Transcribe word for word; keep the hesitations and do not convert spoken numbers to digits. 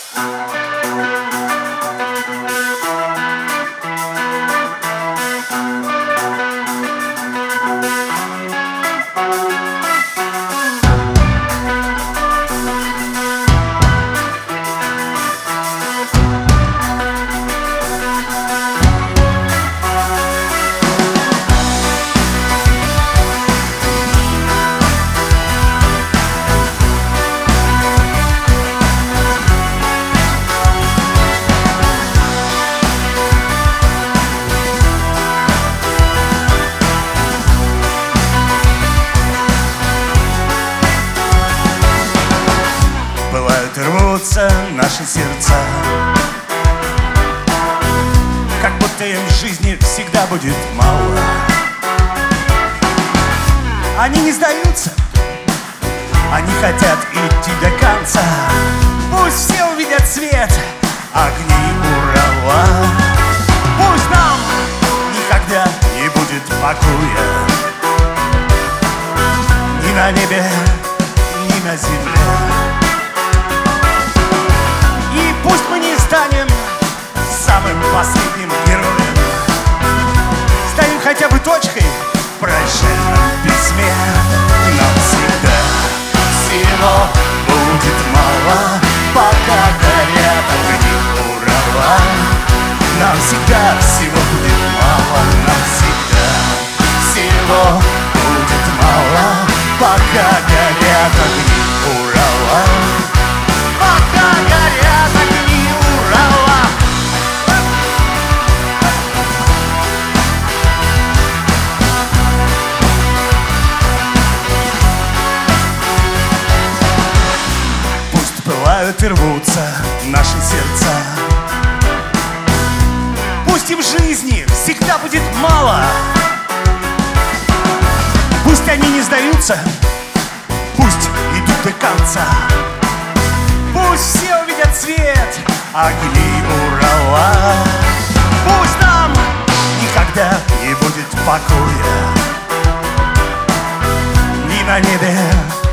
Бывают и рвутся наши сердца, как будто им в жизни всегда будет мало. Они не сдаются, они хотят идти до конца. Пусть все увидят свет, огни Урала. Пусть нам никогда не будет покоя ни на небе, ни на земле. И пусть мы не станем самым последним героем, станем хотя бы точкой в прощальном письме. Нам всегда всего будет мало, пока горят огни Урала. Нам всегда всего будет мало, нам всегда всего будет мало, пока горят огни Урала. Пока горят огни Урала. Пусть пылают и рвутся наши сердца, пусть им жизни всегда будет мало. Пусть они не сдаются, пусть идут до конца. Пусть все увидят свет, огни Урала. Пусть нам никогда не будет покоя ни на небе,